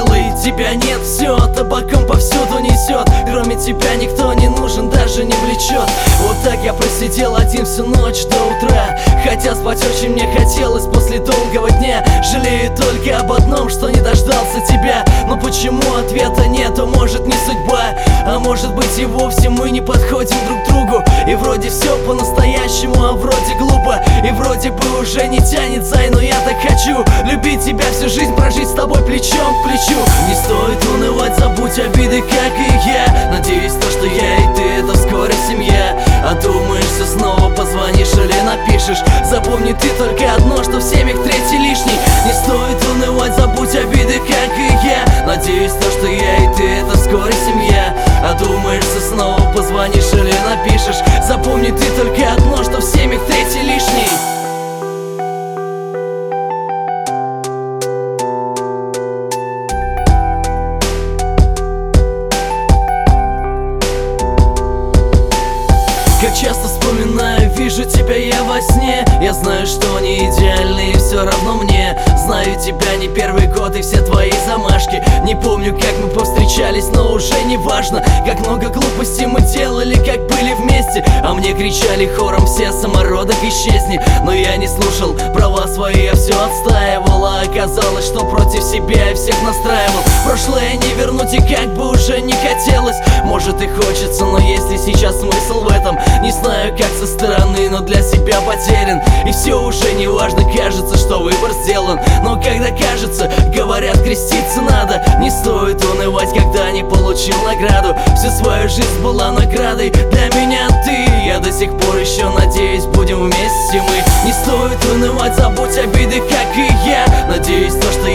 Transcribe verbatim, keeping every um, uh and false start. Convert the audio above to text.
силой. Тебя нет, все табаком повсюду несет. Кроме тебя никто не нужен, даже не влечет. Вот так я просидел один всю ночь до утра, хотя спать очень мне хотелось после долгого дня. Жалею только об одном, что не дождался тебя. Но почему ответа нету, может не судьба, а может быть и вовсе мы не подходим друг к другу. И вроде все по-настоящему, а вроде глупо. И вроде бы уже не тянет, зай, но я так хочу любить тебя всю жизнь, прожить с тобой плечом к плечу. Не стоит унывать, забудь обиды, как и я. Надеюсь, то, что я и ты, это вскоре семья. А думаешься, снова позвонишь или напишешь. Запомни ты только одно, что в семьях третий лишний. Не стоит унывать, забудь обиды, как и я. Надеюсь, то, что я и ты, это вскоре семья. А думаешься, снова позвонишь или напишешь. Запомни ты только одно, что в семьях третий лишний. Как часто вспоминаю, вижу тебя я во сне. Я знаю, что не идеальный, и все равно мне. Знаю тебя не первый год и все твои замашки. Не помню, как мы повстречались, но уже не важно. Как много глупостей мы делали, как были вместе. А мне кричали хором все: самородок, исчезни. Но я не слушал, права свои я все отстаивал. А оказалось, что против себя я всех настраивал. Прошлое не вернуть и как бы уже не хотелось. Может и хочется, но есть ли сейчас смысл в этом? Не знаю, как со стороны, но для себя потерян. И все уже не важно, кажется, что выбор сделан. Но когда кажется, говорят, креститься надо. Не стоит унывать, когда не получил награду. Всю свою жизнь была наградой для меня ты. Я до сих пор еще надеюсь, будем вместе мы. Не стоит унывать, забудь обиды, как и я. Надеюсь, то, что